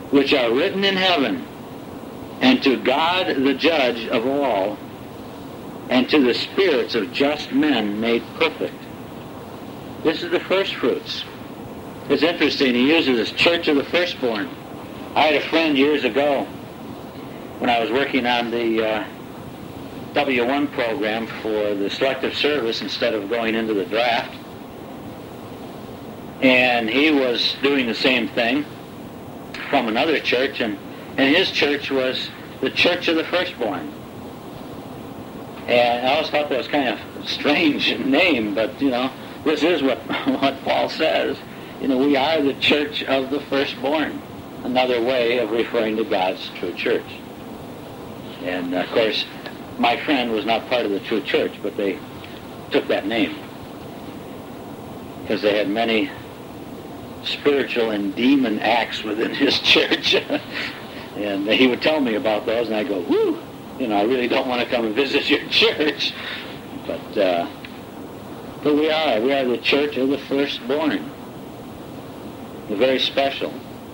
which are written in heaven, and to God the judge of all, and to the spirits of just men made perfect. This is the first fruits. It's interesting, he uses this church of the firstborn. I had a friend years ago when I was working on the W1 program for the selective service instead of going into the draft. And he was doing the same thing from another church, and his church was the church of the firstborn. And I always thought that was kind of a strange name, but, this is what Paul says. We are the church of the firstborn, another way of referring to God's true church. And, of course, my friend was not part of the true church, but they took that name because they had many spiritual and demon acts within his church. And he would tell me about those, and I go, whoo, I really don't want to come and visit your church. But we are the church of the firstborn. We're very special.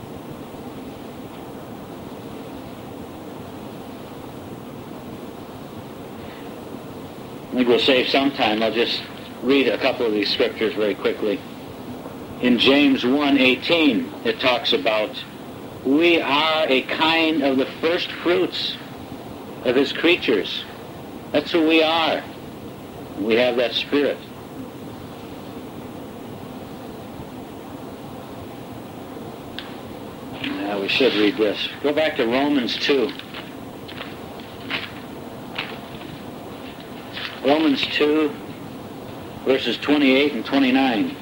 I think we'll save some time. I'll just read a couple of these scriptures very quickly. In James 1:18, it talks about, we are a kind of the first fruits of his creatures. That's who we are. We have that spirit. Now we should read this. Go back to Romans 2. Romans 2, verses 28 and 29.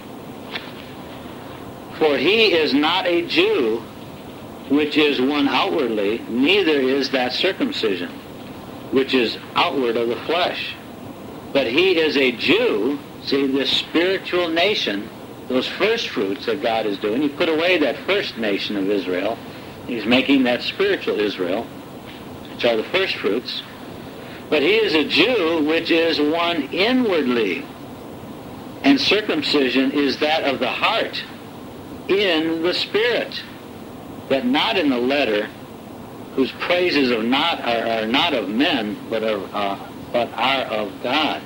For he is not a Jew, which is one outwardly, neither is that circumcision, which is outward of the flesh. But he is a Jew, see, this spiritual nation, those first fruits that God is doing. He put away that first nation of Israel. He's making that spiritual Israel, which are the first fruits. But he is a Jew, which is one inwardly. And circumcision is that of the heart, in the spirit, but not in the letter, whose praises are not of men, but are of God.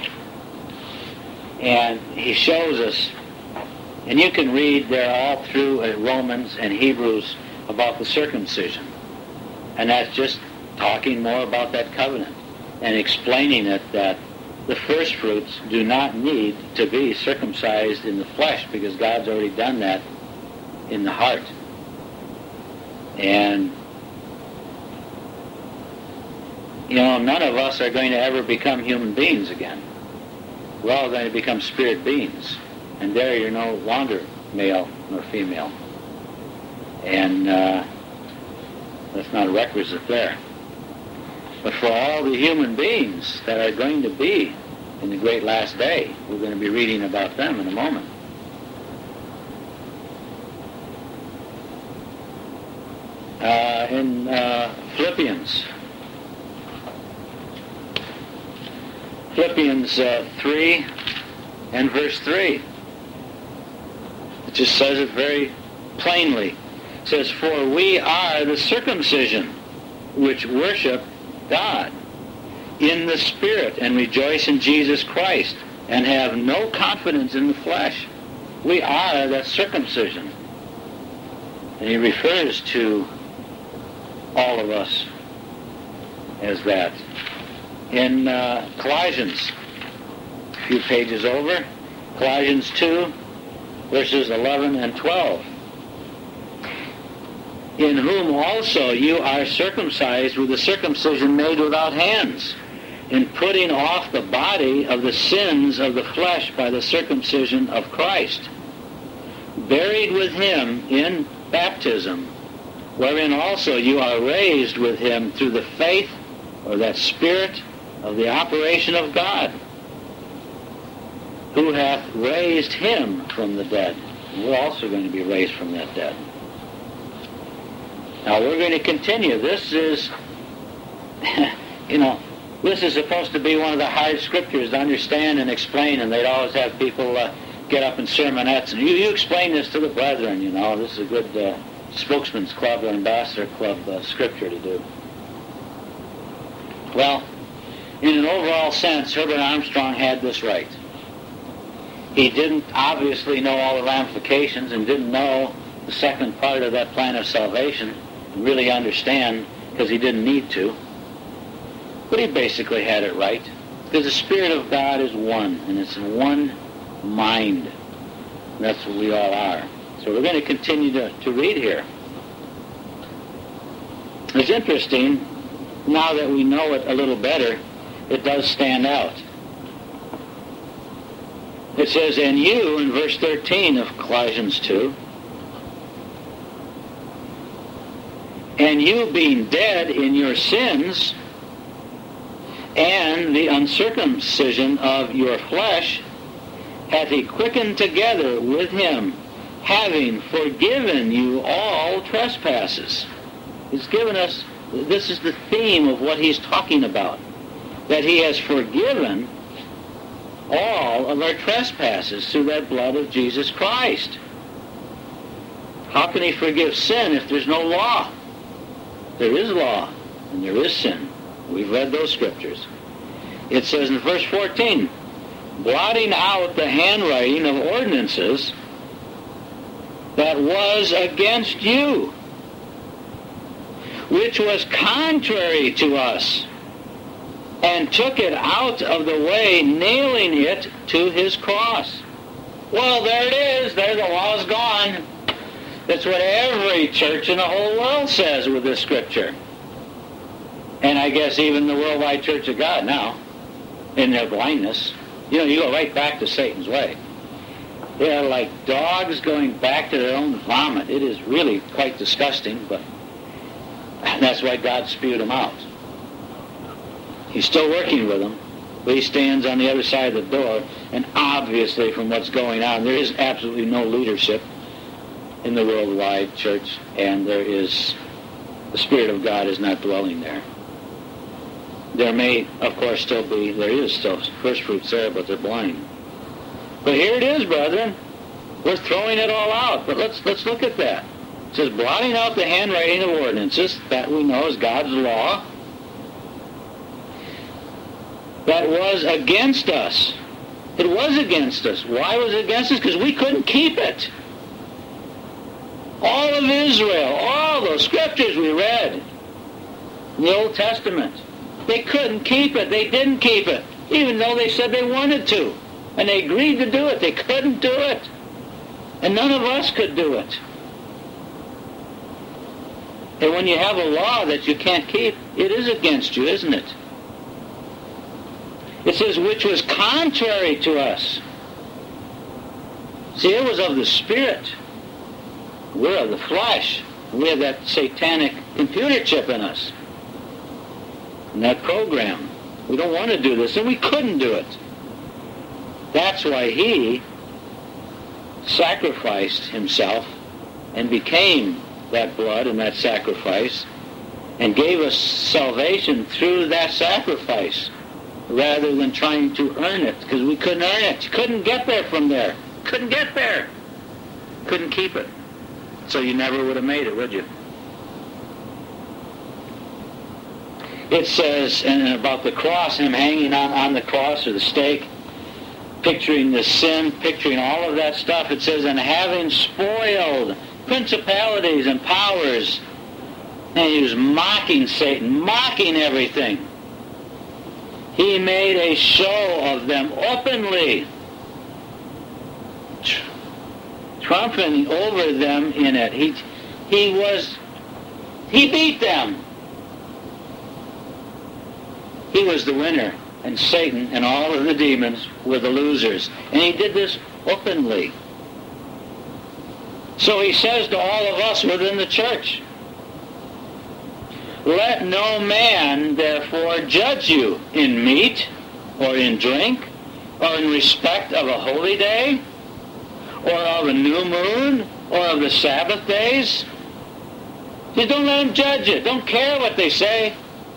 And he shows us, and you can read there all through Romans and Hebrews about the circumcision. And that's just talking more about that covenant and explaining it that the first fruits do not need to be circumcised in the flesh because God's already done that in the heart. And, none of us are going to ever become human beings again. We're all going to become spirit beings. And there you're no longer male nor female. And that's not a requisite there. But for all the human beings that are going to be in the great last day, we're going to be reading about them in a moment. In Philippians 3 and verse 3, it just says it very plainly. It says, for we are the circumcision which worship God in the Spirit and rejoice in Jesus Christ and have no confidence in the flesh. We are that circumcision. And he refers to all of us as that. In Colossians, a few pages over, Colossians 2, verses 11 and 12. In whom also you are circumcised with a circumcision made without hands, in putting off the body of the sins of the flesh by the circumcision of Christ, buried with him in baptism, wherein also you are raised with him through the faith, or that Spirit, of the operation of God, who hath raised him from the dead. We're also going to be raised from that dead. Now we're going to continue. This is, this is supposed to be one of the hard scriptures to understand and explain, and they'd always have people get up in sermonettes, and you explain this to the brethren, this is a good Spokesman's Club or Ambassador Club scripture to do. Well, in an overall sense, Herbert Armstrong had this right. He didn't obviously know all the ramifications and didn't know the second part of that plan of salvation, really understand, because he didn't need to. But he basically had it right. Because the Spirit of God is one, and it's in one mind. And that's what we all are. So we're going to continue to read here. It's interesting, now that we know it a little better, it does stand out. It says, and you, in verse 13 of Colossians 2, and you being dead in your sins and the uncircumcision of your flesh, hath he quickened together with him, having forgiven you all trespasses. He's given us, this is the theme of what he's talking about, that he has forgiven all of our trespasses through that blood of Jesus Christ. How can he forgive sin if there's no law? There is law, and there is sin. We've read those scriptures. It says in verse 14, blotting out the handwriting of ordinances that was against you, which was contrary to us, and took it out of the way, nailing it to his cross. Well, there it is. There, the law's gone. That's what every church in the whole world says with this scripture. And I guess even the worldwide Church of God now, in their blindness. You know, you go right back to Satan's way. They are like dogs going back to their own vomit. It is really quite disgusting, but that's why God spewed them out. He's still working with them, but he stands on the other side of the door, and obviously from what's going on, there is absolutely no leadership in the worldwide church, and there is, the Spirit of God is not dwelling there. There may, of course, still be, there is still first fruits there, but they're blind. But here it is, brethren. We're throwing it all out, but let's look at that. It says, blotting out the handwriting of ordinances, that we know is God's law, that was against us. It was against us. Why was it against us? Because we couldn't keep it. All of Israel, all those scriptures we read in the Old Testament, they couldn't keep it. They didn't keep it, even though they said they wanted to. And they agreed to do it. They couldn't do it. And none of us could do it. And when you have a law that you can't keep, it is against you, isn't it? It says, which was contrary to us. See, it was of the Spirit. We're of the flesh. We have that satanic computer chip in us. And that program. We don't want to do this, and we couldn't do it. That's why he sacrificed himself and became that blood and that sacrifice and gave us salvation through that sacrifice rather than trying to earn it, because we couldn't earn it. You couldn't get there from there. Couldn't get there. Couldn't keep it. So you never would have made it, would you? It says, and about the cross, him hanging on the cross or the stake, picturing the sin, picturing all of that stuff, it says, and having spoiled principalities and powers, and he was mocking Satan, mocking everything. He made a show of them openly, triumphing over them in it. He beat them. He was the winner, and Satan and all of the demons were the losers. And he did this openly. So he says to all of us within the church, let no man therefore judge you in meat or in drink or in respect of a holy day or of a new moon or of the Sabbath days. Just don't let him judge you. Don't care what they say.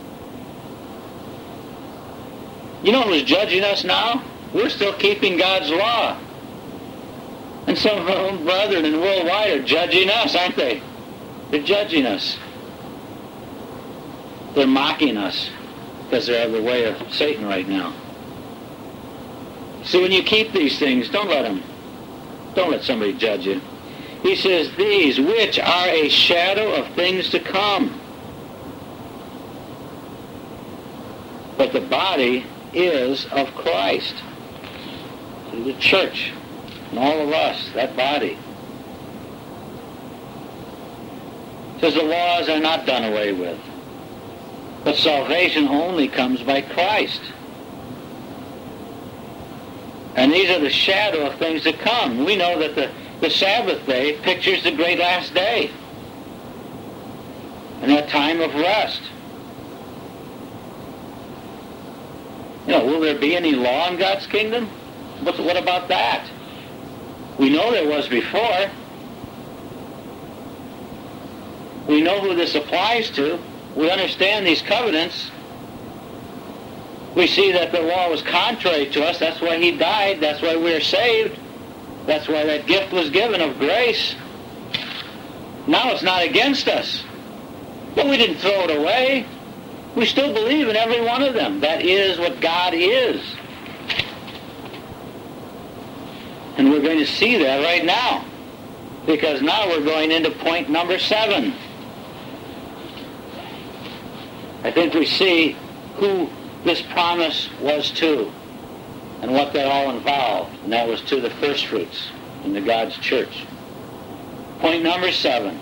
You know who's judging us now? We're still keeping God's law. And some of our own brethren in worldwide are judging us, aren't they? They're judging us. They're mocking us because they're the way of Satan right now. So when you keep these things, don't let somebody judge you. He says, these which are a shadow of things to come. But the body is of Christ. The church, and all of us, that body. Says the laws are not done away with. But salvation only comes by Christ. And these are the shadow of things to come. We know that the Sabbath day pictures the great last day. And that time of rest. Will there be any law in God's kingdom? What about that? We know there was before. We know who this applies to. We understand these covenants. We see that the law was contrary to us. That's why he died. That's why we're saved. That's why that gift was given of grace. Now it's not against us. But we didn't throw it away. We still believe in every one of them. That is what God is. And we're going to see that right now. Because now we're going into point number 7. I think we see who this promise was to and what that all involved. And that was to the first fruits in the God's church. Point number 7.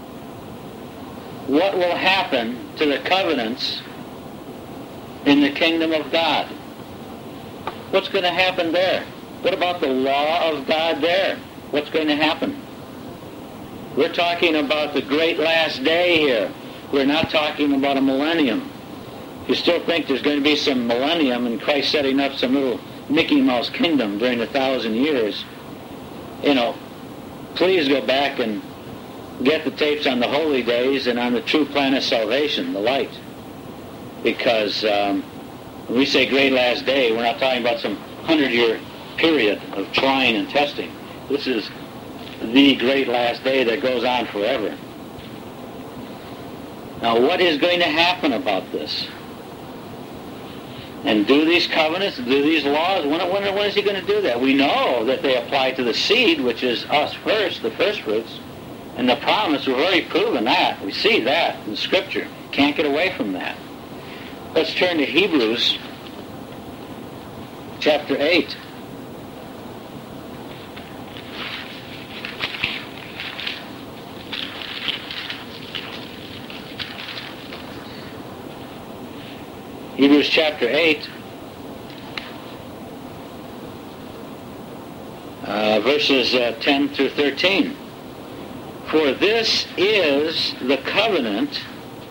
What will happen to the covenants in the kingdom of God? What's going to happen there? What about the law of God there? What's going to happen? We're talking about the great last day here. We're not talking about a millennium. If you still think there's going to be some millennium and Christ setting up some little Mickey Mouse kingdom during 1,000 years, please go back and get the tapes on the holy days and on the true plan of salvation, the light. Because when we say great last day, we're not talking about some 100-year period of trying and testing. This is the great last day that goes on forever. Now, what is going to happen about this? And do these covenants, do these laws, when is he going to do that? We know that they apply to the seed, which is us first, the first fruits. And the promise, we've already proven that. We see that in Scripture. Can't get away from that. Let's turn to Hebrews chapter 8. Hebrews chapter 8, verses 10 through 13. For this is the covenant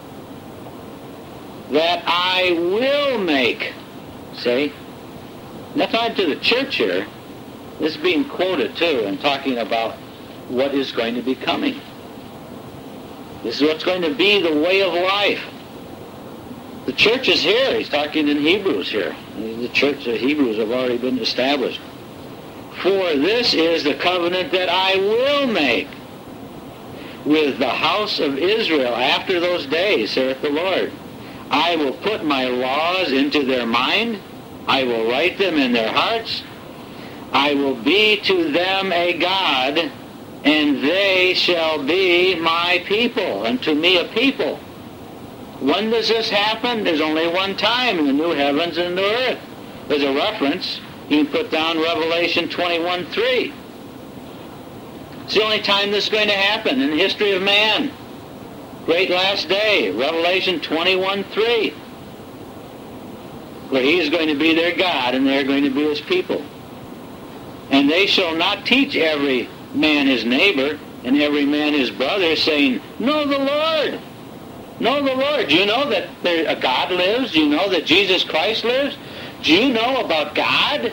that I will make. See? That's not to the church here. This is being quoted too and talking about what is going to be coming. This is what's going to be the way of life. The church is here. He's talking in Hebrews here. The church of Hebrews have already been established. For this is the covenant that I will make with the house of Israel after those days, saith the Lord. I will put my laws into their mind. I will write them in their hearts. I will be to them a God, and they shall be my people, and to me a people. When does this happen? There's only one time in the new heavens and the earth. There's a reference. You can put down Revelation 21:3. It's the only time this is going to happen in the history of man. Great last day, Revelation 21:3. Where he is going to be their God and they're going to be his people. And they shall not teach every man his neighbor and every man his brother, saying, Know the Lord. Know the Lord. Do you know that a God lives? Do you know that Jesus Christ lives? Do you know about God?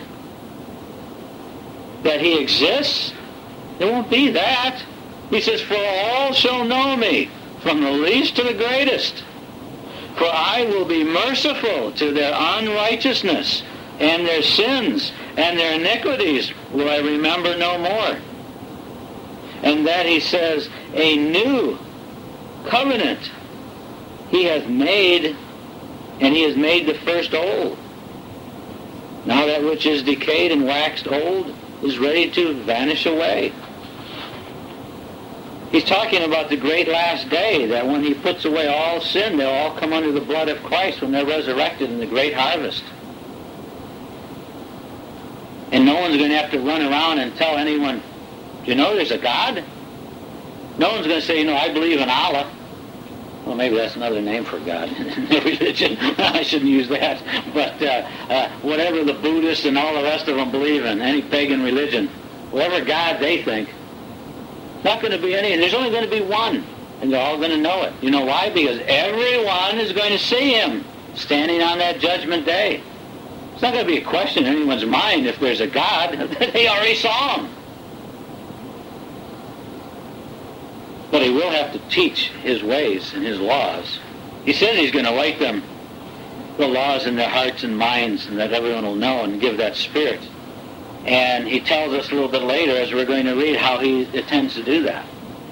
That he exists? There won't be that. He says, For all shall know me, from the least to the greatest. For I will be merciful to their unrighteousness, and their sins, and their iniquities will I remember no more. And that he says, a new covenant. He hath made, and he has made the first old. Now that which is decayed and waxed old is ready to vanish away. He's talking about the great last day, that when he puts away all sin, they'll all come under the blood of Christ when they're resurrected in the great harvest. And no one's going to have to run around and tell anyone, do you know there's a God? No one's going to say, I believe in Allah. Well, maybe that's another name for God in their religion. I shouldn't use that. But whatever the Buddhists and all the rest of them believe in, any pagan religion, whatever God they think, not going to be any. There's only going to be one, and they're all going to know it. You know why? Because everyone is going to see him standing on that judgment day. It's not going to be a question in anyone's mind if there's a God. They already saw him. But he will have to teach his ways and his laws. He said he's going to write them, the laws in their hearts and minds, and that everyone will know and give that spirit. And he tells us a little bit later, as we're going to read, how he intends to do that.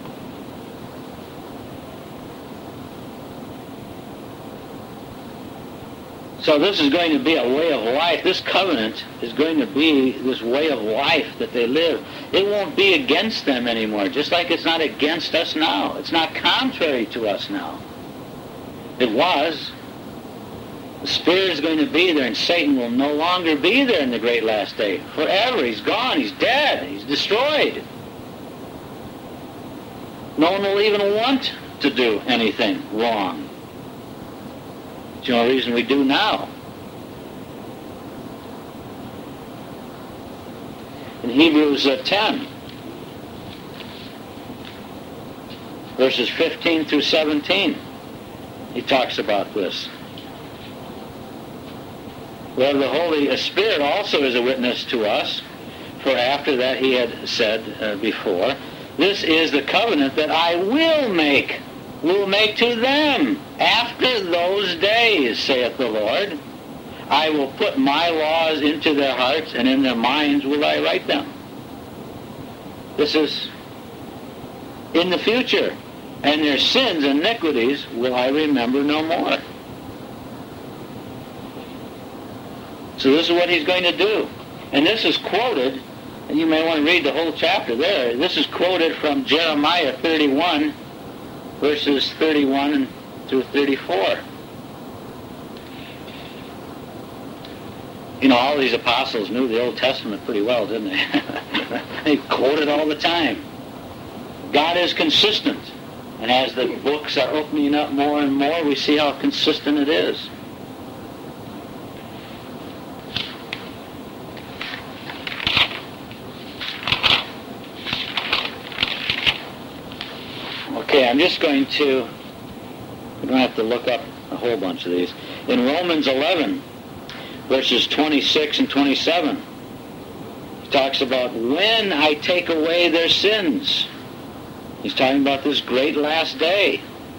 So this is going to be a way of life. This covenant is going to be this way of life that they live. It won't be against them anymore, just like it's not against us now. It's not contrary to us now. It was. The Spirit is going to be there, and Satan will no longer be there in the great last day. Forever. He's gone. He's dead. He's destroyed. No one will even want to do anything wrong. It's the only reason we do now. In Hebrews 10, verses 15 through 17, he talks about this. Well, the Holy Spirit also is a witness to us, for after that he had said before, this is the covenant that I will make to them after those days, saith the Lord. I will put my laws into their hearts, and in their minds will I write them. This is in the future. And their sins and iniquities will I remember no more. So this is what he's going to do. And this is quoted, and you may want to read the whole chapter there. This is quoted from Jeremiah 31, verses 31 through 34. All these apostles knew the Old Testament pretty well, didn't they? They quoted all the time. God is consistent. And as the books are opening up more and more, we see how consistent it is. Okay, I'm just going to, we don't have to look up a whole bunch of these. In Romans 11, verses 26 and 27, he talks about when I take away their sins. He's talking about this great last day.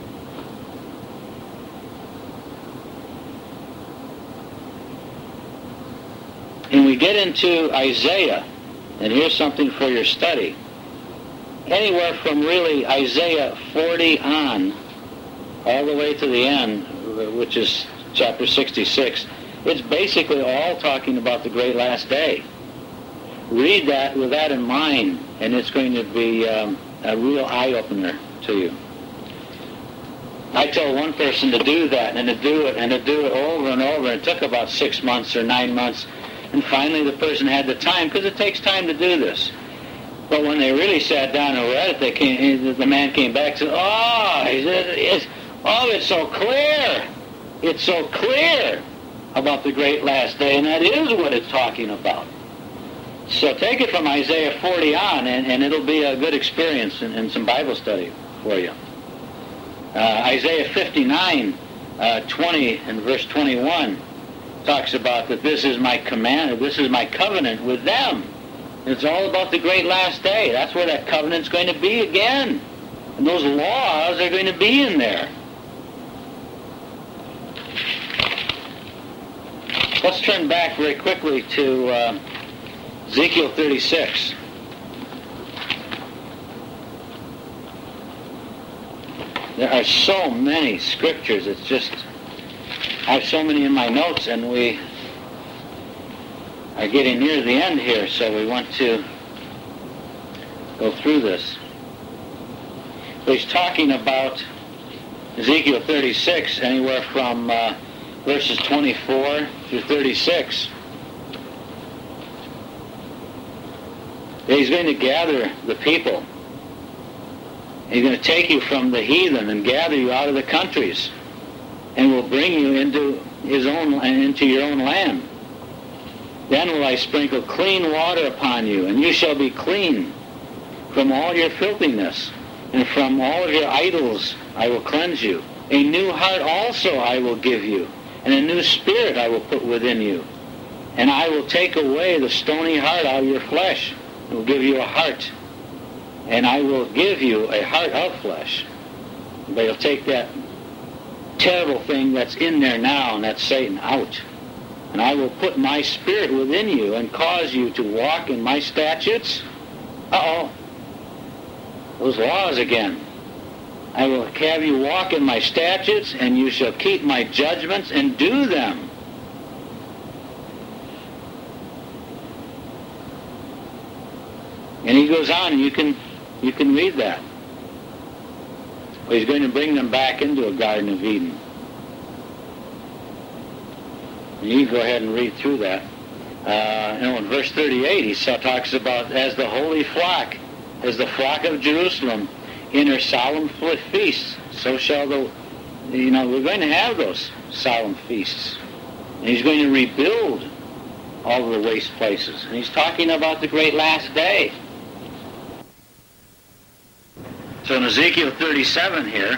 And we get into Isaiah, and here's something for your study. Anywhere from really Isaiah 40 on, all the way to the end, which is chapter 66, it's basically all talking about the great last day. Read that with that in mind, and it's going to be a real eye-opener to you. I told one person to do that, and to do it over and over. It took about 6 months or 9 months, and finally the person had the time, because it takes time to do this. But when they really sat down and read it, the man came back and said, it's so clear. It's so clear about the great last day, and that is what it's talking about. So take it from Isaiah 40 on, and it'll be a good experience and some Bible study for you. Isaiah 59, 20 and verse 21 talks about that this is my command, this is my covenant with them. It's all about the great last day. That's where that covenant's going to be again. And those laws are going to be in there. Let's turn back very quickly to Ezekiel 36. There are so many scriptures. It's just, I have so many in my notes, and we are getting near the end here, so we want to go through this. So he's talking about Ezekiel 36, anywhere from verses 24 through 36. He's going to gather the people. He's going to take you from the heathen and gather you out of the countries, and will bring you into your own land. Then will I sprinkle clean water upon you, and you shall be clean from all your filthiness, and from all of your idols I will cleanse you. A new heart also I will give you, and a new spirit I will put within you. And I will take away the stony heart out of your flesh, and will give you a heart. And I will give you a heart of flesh. But he'll take that terrible thing that's in there now, and that's Satan, out. And I will put my spirit within you and cause you to walk in my statutes. Those laws again. I will have you walk in my statutes, and you shall keep my judgments and do them. And he goes on, and you can read that. Well, he's going to bring them back into a Garden of Eden. And you go ahead and read through that. In verse 38, he talks about, as the holy flock, as the flock of Jerusalem, in her solemn feasts, so shall we're going to have those solemn feasts. And he's going to rebuild all of the waste places. And he's talking about the great last day. So in Ezekiel 37 here,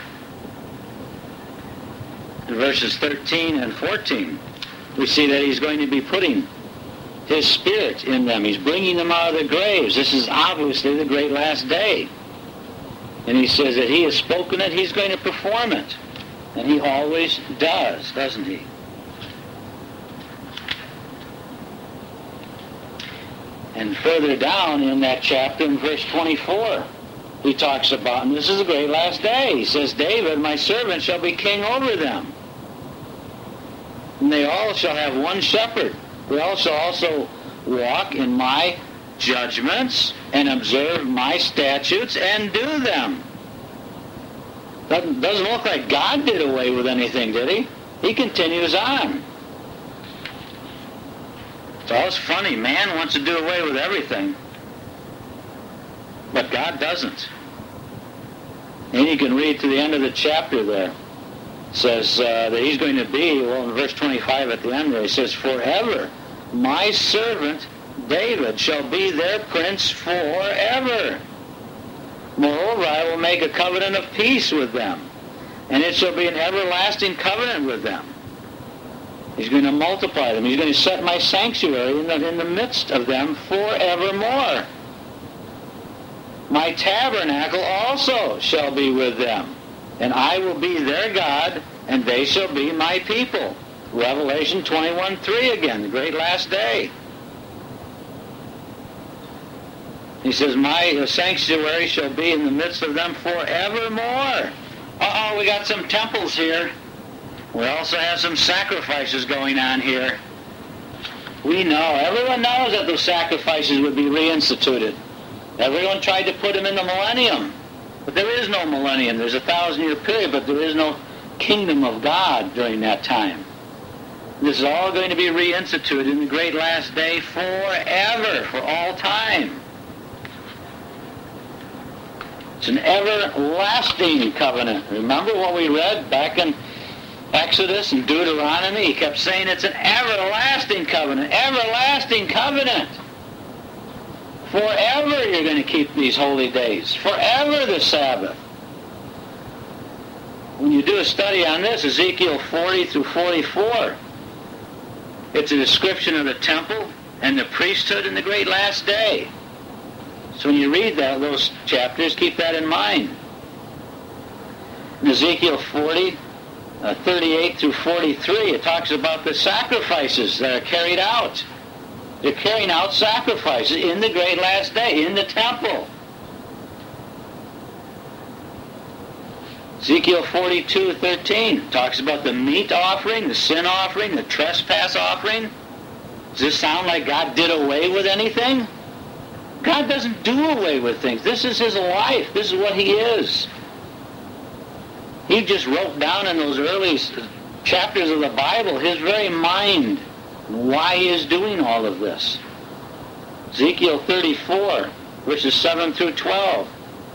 in verses 13 and 14, we see that he's going to be putting his spirit in them. He's bringing them out of their graves. This is obviously the great last day. And he says that he has spoken it, he's going to perform it. And he always does, doesn't he? And further down in that chapter, in verse 24, he talks about, and this is the great last day, he says, David, my servant, shall be king over them. And they all shall have one shepherd. They all shall also walk in my judgments and observe my statutes and do them. Doesn't look like God did away with anything, did he? He continues on. It's always funny. Man wants to do away with everything, but God doesn't. And you can read to the end of the chapter there. It says that he's going to be, in verse 25 at the end there, he says, forever my servant David shall be their prince forever. Moreover, I will make a covenant of peace with them, and it shall be an everlasting covenant with them. He's going to multiply them. He's going to set my sanctuary in the midst of them forevermore. My tabernacle also shall be with them, and I will be their God, and they shall be my people. Revelation 21:3 again, the great last day. He says, my sanctuary shall be in the midst of them forevermore. We got some temples here. We also have some sacrifices going on here. Everyone knows that those sacrifices would be reinstituted. Everyone tried to put them in the millennium. But there is no millennium. There's a 1,000-year period, but there is no kingdom of God during that time. This is all going to be reinstituted in the great last day forever, for all time. It's an everlasting covenant. Remember what we read back in Exodus and Deuteronomy? He kept saying it's an everlasting covenant. Everlasting covenant. Forever you're going to keep these holy days. Forever the Sabbath. When you do a study on this, Ezekiel 40 through 44, it's a description of the temple and the priesthood in the great last day. So when you read those chapters, keep that in mind. In Ezekiel 40, 38 through 43, it talks about the sacrifices that are carried out. They're carrying out sacrifices in the great last day, in the temple. Ezekiel 42:13 talks about the meat offering, the sin offering, the trespass offering. Does this sound like God did away with anything? God doesn't do away with things. This is his life. This is what he is. He just wrote down in those early chapters of the Bible his very mind, why he is doing all of this. Ezekiel 34, verses 7 through 12.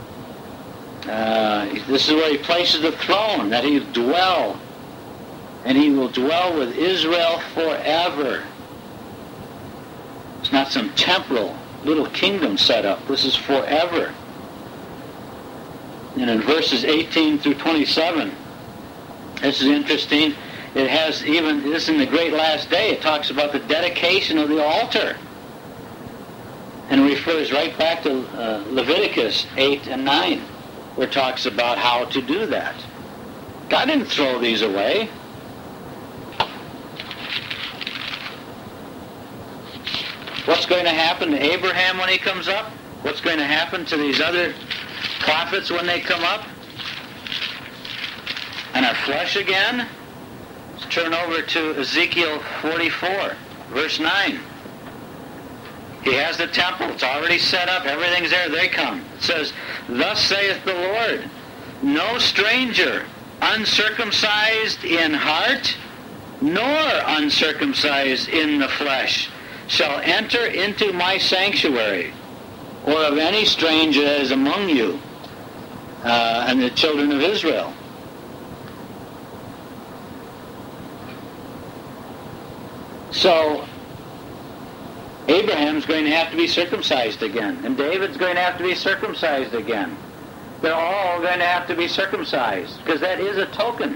This is where he places the throne, that he will dwell, and he will dwell with Israel forever. It's not some temporal little kingdom set up. This is forever. And in verses 18 through 27, this is interesting. It has even, this in the great last day, it talks about the dedication of the altar. And refers right back to Leviticus 8 and 9, where it talks about how to do that. God didn't throw these away. What's going to happen to Abraham when he comes up? What's going to happen to these other prophets when they come up? And our flesh again? Let's turn over to Ezekiel 44, verse 9. He has the temple. It's already set up. Everything's there. They come. It says, "Thus saith the Lord, no stranger, uncircumcised in heart, nor uncircumcised in the flesh, shall enter into my sanctuary, or of any stranger that is among you, and the children of Israel." So, Abraham's going to have to be circumcised again, and David's going to have to be circumcised again. They're all going to have to be circumcised, because that is a token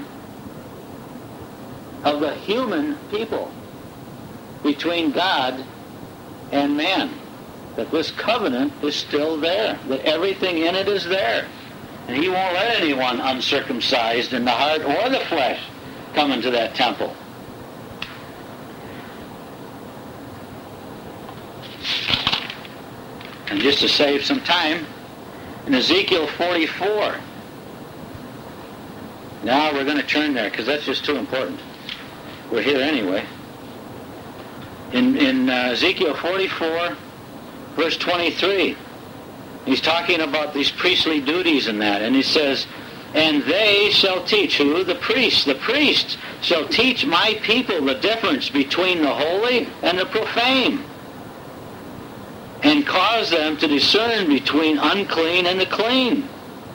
of the human people between God and man, that this covenant is still there, that everything in it is there. And he won't let anyone uncircumcised in the heart or the flesh come into that temple. And just to save some time, in Ezekiel 44, now we're going to turn there because that's just too important. We're here anyway. In Ezekiel 44, verse 23, he's talking about these priestly duties and that, and he says, "And they shall teach," who? The priests. The priests shall teach my people the difference between the holy and the profane, and cause them to discern between unclean and the clean.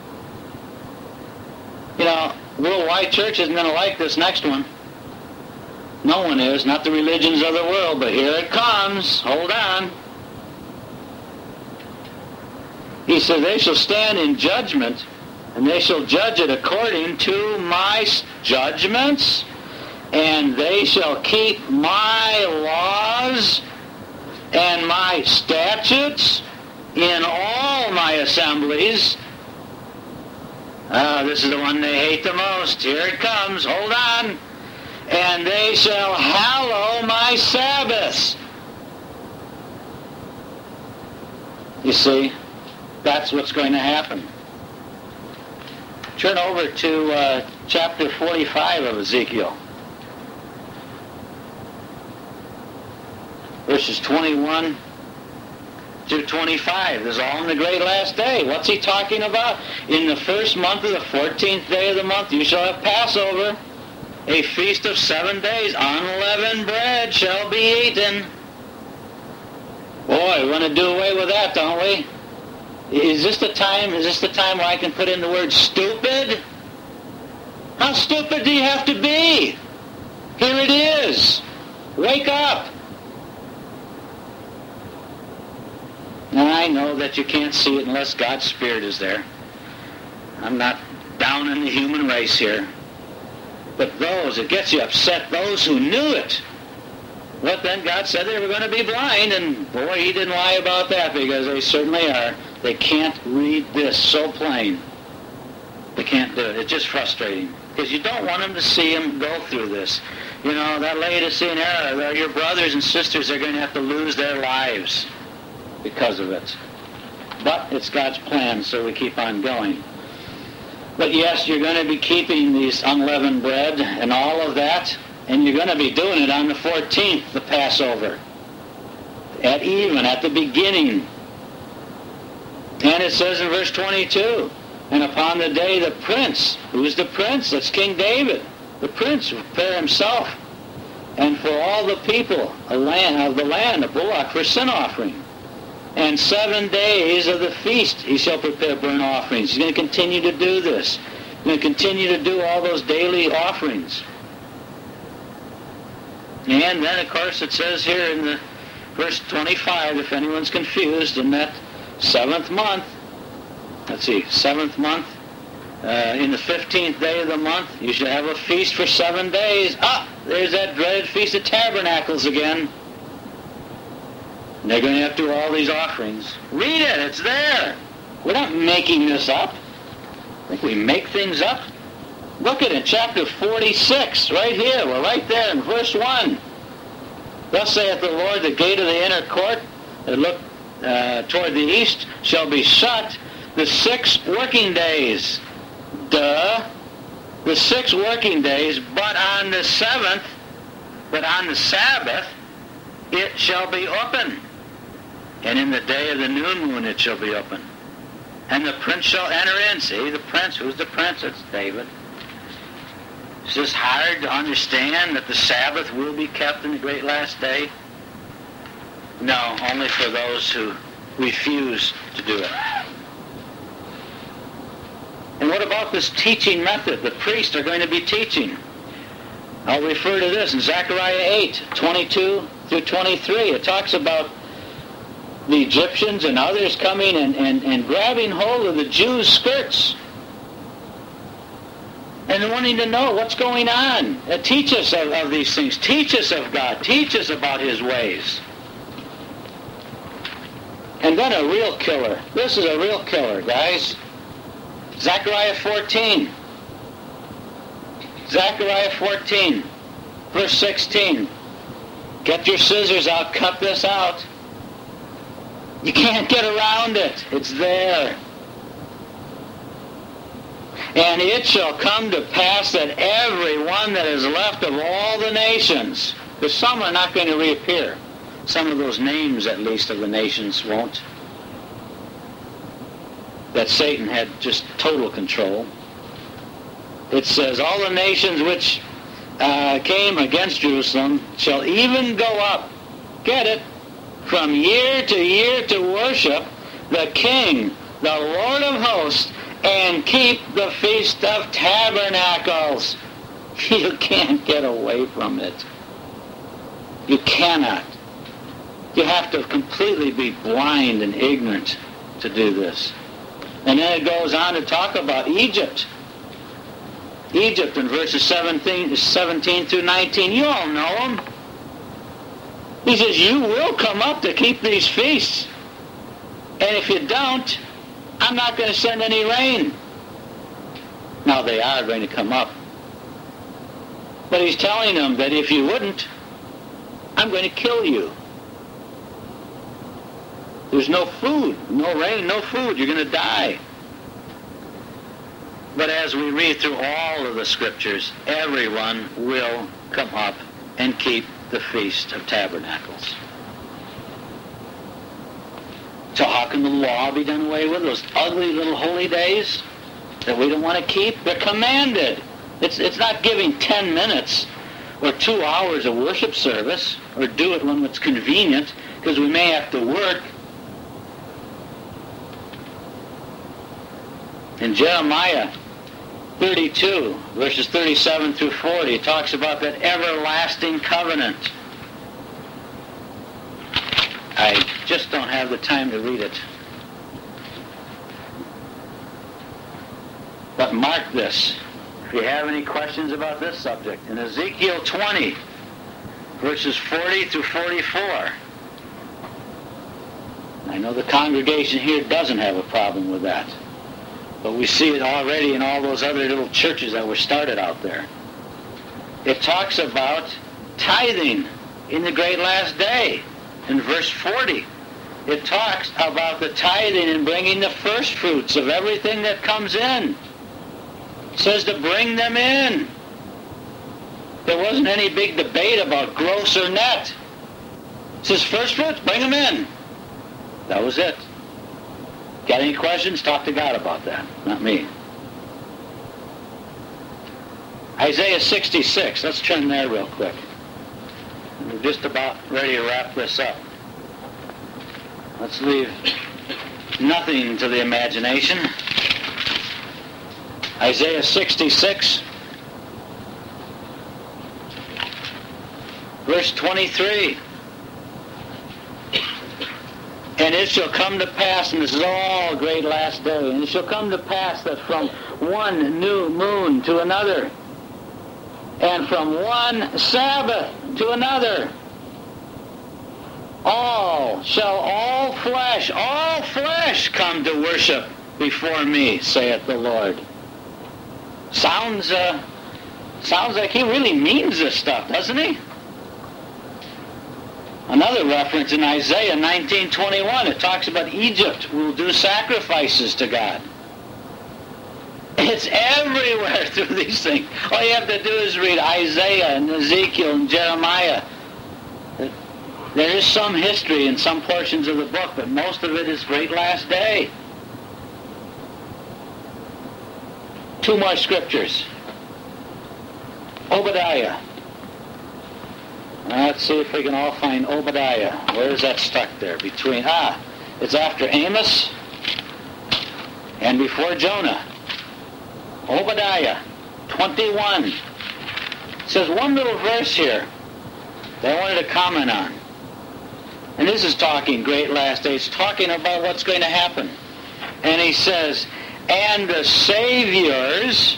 You know, Worldwide Church isn't going to like this next one. No one is, not the religions of the world, but here it comes. Hold on. He said, "They shall stand in judgment, and they shall judge it according to my judgments, and they shall keep my laws and my statutes in all my assemblies." This is the one they hate the most. Here it comes. Hold on. "And they shall hallow my Sabbaths." You see, that's what's going to happen. Turn over to chapter 45 of Ezekiel. Verses 21 through 25. This is all in the great last day. What's he talking about? "In the first month of the 14th day of the month you shall have Passover, a feast of 7 days. Unleavened bread shall be eaten." Boy, we want to do away with that, don't we? Is this the time where I can put in the word stupid? How stupid do you have to be? Here it is. Wake up. Now, I know that you can't see it unless God's Spirit is there. I'm not down in the human race here. But those, it gets you upset, those who knew it. But then God said they were going to be blind, and boy, he didn't lie about that, because they certainly are. They can't read this so plain. They can't do it. It's just frustrating, because you don't want them to see them go through this. You know, that Laodicean era, your brothers and sisters are going to have to lose their lives because of it. But it's God's plan, so we keep on going. But yes, you're going to be keeping these unleavened bread and all of that, and you're going to be doing it on the 14th, the Passover, at even, at the beginning. And it says in verse 22, and upon the day the prince, who's the prince? That's King David. The prince will prepare himself, and for all the people, a bullock for sin offering. And 7 days of the feast he shall prepare burnt offerings. He's going to continue to do this. He's going to continue to do all those daily offerings. And then, of course, it says here in the verse 25, if anyone's confused, in that 7th month, seventh month, in the 15th day of the month, you shall have a feast for 7 days. There's that dreaded Feast of Tabernacles again. And they're going to have to do all these offerings. Read it, it's there. We're not making this up. I think we make things up. Look at it, chapter 46, right here. We're right there in verse 1. Thus saith the Lord, the gate of the inner court that look toward the east shall be shut the 6 working days. The 6 working days, but on the 7th, but on the Sabbath, it shall be open. And in the day of the new moon it shall be open. And the prince shall enter in. See, the prince. Who's the prince? It's David. Is this hard to understand that the Sabbath will be kept in the great last day? No, only for those who refuse to do it. And what about this teaching method? The priests are going to be teaching. I'll refer to this in Zechariah 8, 22 through 23. It talks about the Egyptians and others coming and grabbing hold of the Jews' skirts and wanting to know what's going on. Teach us of these things. Teach us of God. Teach us about His ways. And then a real killer. This is a real killer, guys. Zechariah 14. Zechariah 14, verse 16. Get your scissors out, cut this out. You can't get around it. It's there. And it shall come to pass that every one that is left of all the nations, because some are not going to reappear. Some of those names, at least, of the nations won't. That Satan had just total control. It says, all the nations which came against Jerusalem shall even go up, get it, from year to worship the King, the Lord of hosts, and keep the Feast of Tabernacles. You can't get away from it. You cannot. You have to completely be blind and ignorant to do this. And then it goes on to talk about Egypt. Egypt in verses 17 through 19. You all know them. He says, you will come up to keep these feasts. And if you don't, I'm not going to send any rain. Now they are going to come up. But he's telling them that if you wouldn't, I'm going to kill you. There's no food, no rain, no food. You're going to die. But as we read through all of the Scriptures, everyone will come up and keep the Feast of Tabernacles. So how can the law be done away with? Those ugly little holy days that we don't want to keep? They're commanded. It's not giving 10 minutes or 2 hours of worship service, or do it when it's convenient, because we may have to work. In Jeremiah 32, verses 37 through 40, it talks about that everlasting covenant. I just don't have the time to read it. But mark this. If you have any questions about this subject, in Ezekiel 20, verses 40 through 44, I know the congregation here doesn't have a problem with that. But we see it already in all those other little churches that were started out there. It talks about tithing in the great last day. In verse 40, it talks about the tithing and bringing the first fruits of everything that comes in. It says to bring them in. There wasn't any big debate about gross or net. It says first fruits, bring them in. That was it. Got any questions? Talk to God about that, not me. Isaiah 66. Let's turn there real quick. We're just about ready to wrap this up. Let's leave nothing to the imagination. Isaiah 66, verse 23. And it shall come to pass, and this is all great last day, and it shall come to pass that from one new moon to another, and from one Sabbath to another, all flesh come to worship before me, saith the Lord. Sounds like he really means this stuff, doesn't he? Another reference in Isaiah 19:21, it talks about Egypt will do sacrifices to God. It's everywhere through these things. All you have to do is read Isaiah and Ezekiel and Jeremiah. There is some history in some portions of the book, but most of it is great last day. Two more scriptures. Obadiah. Let's see if we can all find Obadiah. Where is that stuck there? It's after Amos and before Jonah. Obadiah 21. It says one little verse here that I wanted to comment on. And this is talking great last days, talking about what's going to happen. And he says, and the Saviors,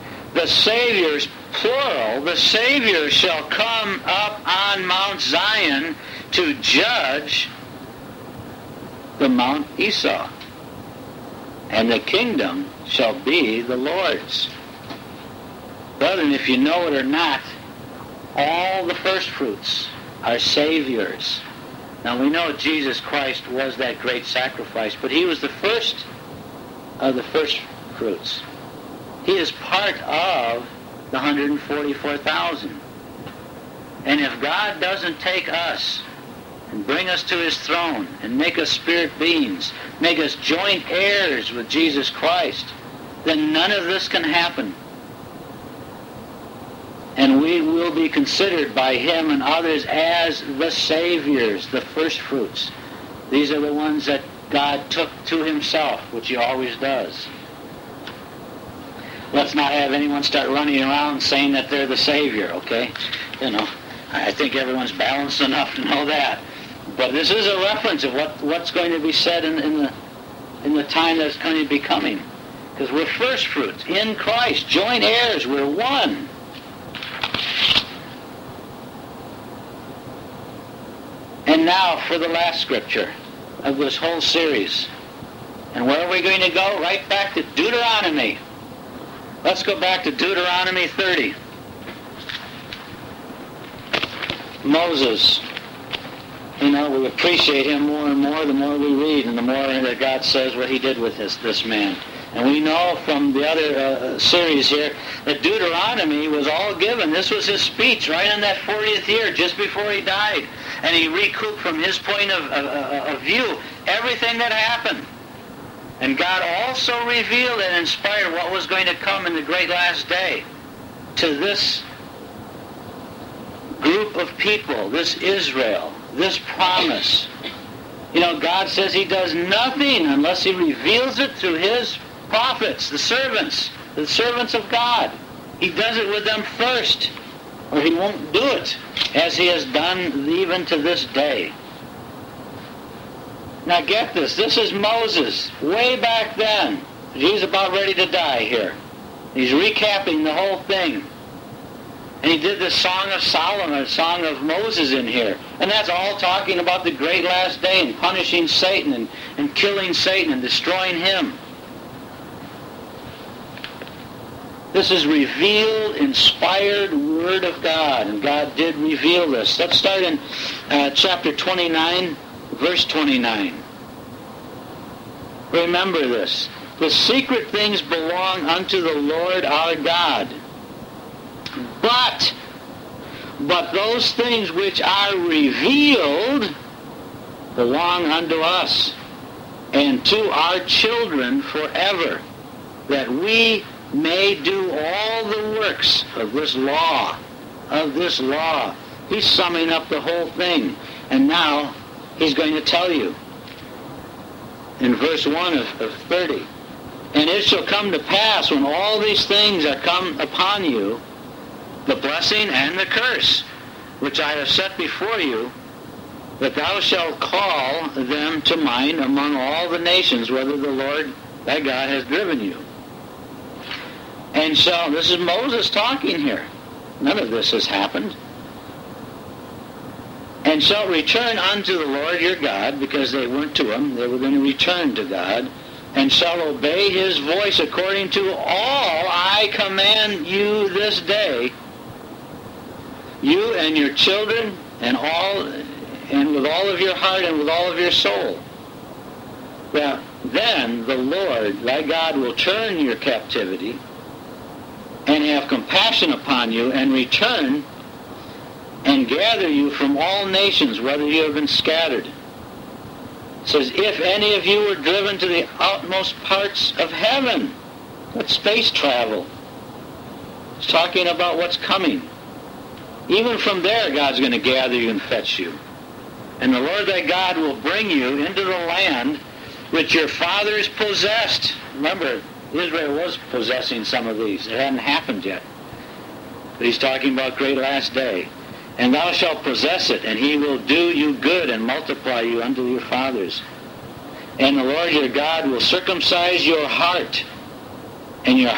plural, the Savior shall come up on Mount Zion to judge the Mount Esau, and the kingdom shall be the Lord's. Brethren, if you know it or not, all the first fruits are Saviors. Now we know Jesus Christ was that great sacrifice, but he was the first of the first fruits. He is part of the 144,000. And if God doesn't take us and bring us to his throne and make us spirit beings, make us joint heirs with Jesus Christ, then none of this can happen. And we will be considered by him and others as the Saviors, the first fruits. These are the ones that God took to himself, which he always does. Let's not have anyone start running around saying that they're the Savior, okay? I think everyone's balanced enough to know that. But this is a reference of what's going to be said in the time that's going to be coming. Because we're first fruits in Christ, joint heirs, we're one. And now for the last scripture of this whole series. And where are we going to go? Right back to Deuteronomy. Let's go back to Deuteronomy 30. Moses. We appreciate him more and more the more we read and the more that God says what he did with this man. And we know from the other series here that Deuteronomy was all given. This was his speech right in that 40th year, just before he died. And he recouped from his point of view everything that happened. And God also revealed and inspired what was going to come in the great last day to this group of people, this Israel, this promise. God says he does nothing unless he reveals it through his prophets, the servants of God. He does it with them first, or he won't do it, as he has done even to this day. Now get this. This is Moses, way back then. He's about ready to die here. He's recapping the whole thing. And he did the Song of Solomon, Song of Moses in here. And that's all talking about the great last day and punishing Satan and killing Satan and destroying him. This is revealed, inspired Word of God. And God did reveal this. Let's start in chapter 29, verse 29. Remember this. The secret things belong unto the Lord our God. But those things which are revealed belong unto us and to our children forever, that we may do all the works of this law. He's summing up the whole thing. And now he's going to tell you in verse 1 of 30. And it shall come to pass when all these things are come upon you, the blessing and the curse, which I have set before you, that thou shalt call them to mind among all the nations, whither the Lord thy God has driven you. And so, this is Moses talking here. None of this has happened. And shall return unto the Lord your God, because they weren't to him, they were going to return to God, and shall obey his voice according to all I command you this day, you and your children, and with all of your heart and with all of your soul. Now, then the Lord thy God will turn your captivity and have compassion upon you, and return and gather you from all nations, whether you have been scattered. It says, if any of you were driven to the outmost parts of heaven. That's space travel. It's talking about what's coming. Even from there, God's going to gather you and fetch you. And the Lord thy God will bring you into the land which your fathers possessed. Remember, Israel was possessing some of these. It hadn't happened yet. But he's talking about great last day. And thou shalt possess it, and he will do you good and multiply you unto your fathers. And the Lord your God will circumcise your heart, and the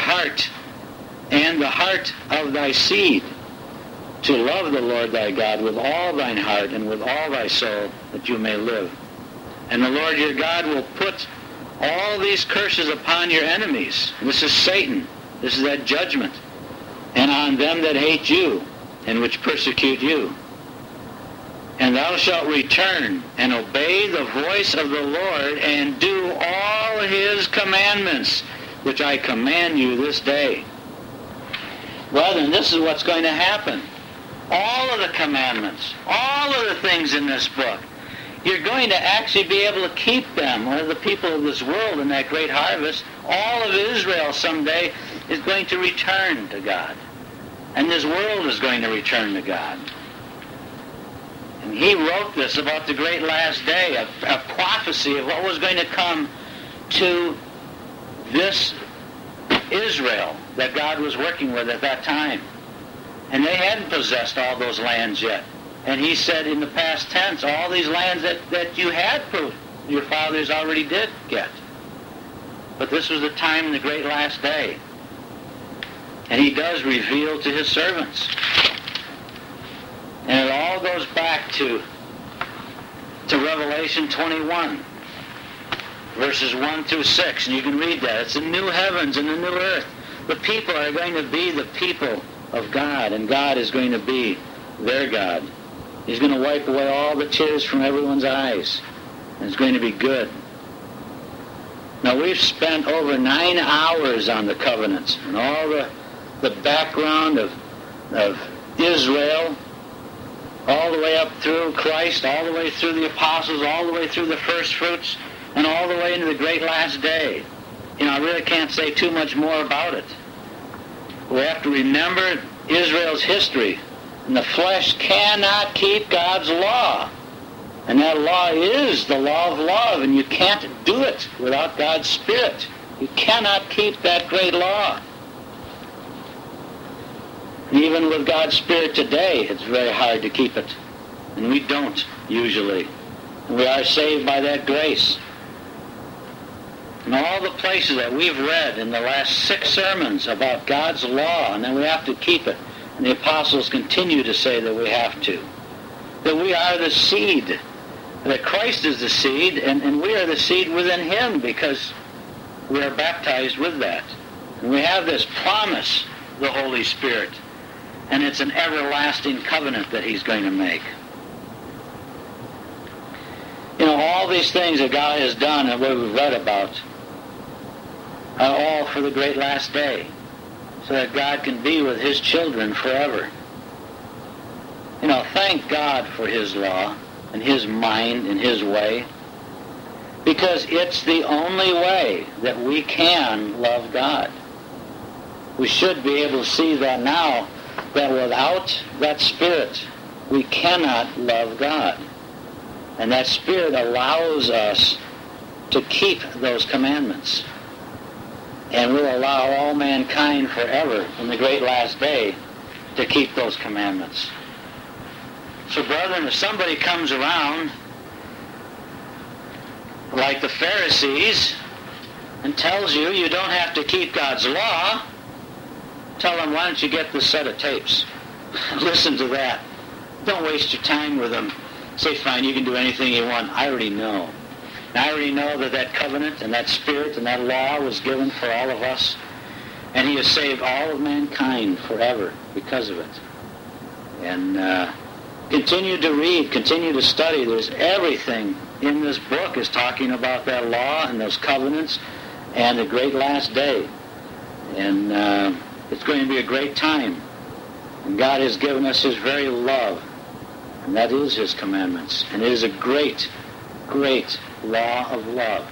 heart of thy seed, to love the Lord thy God with all thine heart and with all thy soul, that you may live. And the Lord your God will put all these curses upon your enemies. And this is Satan. This is that judgment. And on them that hate you, and which persecute you. And thou shalt return and obey the voice of the Lord, and do all his commandments, which I command you this day. Brethren, this is what's going to happen. All of the commandments, all of the things in this book, you're going to actually be able to keep them. One of the people of this world in that great harvest, all of Israel someday is going to return to God. And this world is going to return to God. And he wrote this about the great last day, a prophecy of what was going to come to this Israel that God was working with at that time. And they hadn't possessed all those lands yet. And he said in the past tense, all these lands that you had, your fathers already did get. But this was the time in the great last day. And he does reveal to his servants. And it all goes back to Revelation 21, verses 1 through 6. And you can read that. It's the new heavens and the new earth. The people are going to be the people of God, and God is going to be their God. He's going to wipe away all the tears from everyone's eyes. And it's going to be good. Now, we've spent over 9 hours on the covenants and all the background of Israel, all the way up through Christ, all the way through the apostles, all the way through the first fruits, and all the way into the great last day. I really can't say too much more about it. We have to remember Israel's history. And the flesh cannot keep God's law. And that law is the law of love, and you can't do it without God's Spirit. You cannot keep that great law. Even with God's Spirit today, it's very hard to keep it. And we don't, usually. And we are saved by that grace. And all the places that we've read in the last 6 sermons about God's law, and that we have to keep it. And the apostles continue to say that we have to. That we are the seed. That Christ is the seed, and we are the seed within him, because we are baptized with that. And we have this promise, the Holy Spirit. And it's an everlasting covenant that he's going to make. All these things that God has done and what we've read about, all for the great last day, so that God can be with his children forever. Thank God for his law and his mind and his way, because it's the only way that we can love God. We should be able to see that now, that without that Spirit, we cannot love God. And that Spirit allows us to keep those commandments. And will allow all mankind forever in the great last day to keep those commandments. So, brethren, if somebody comes around like the Pharisees and tells you you don't have to keep God's law, tell them, why don't you get this set of tapes? Listen to that. Don't waste your time with them. Say, fine, you can do anything you want. I already know. And I already know that covenant and that Spirit and that law was given for all of us. And he has saved all of mankind forever because of it. And continue to read, continue to study. There's everything in this book is talking about that law and those covenants and the great last day. And it's going to be a great time. And God has given us his very love. And that is his commandments. And it is a great, great law of love.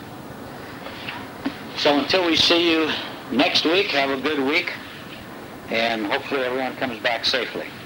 So until we see you next week, have a good week. And hopefully everyone comes back safely.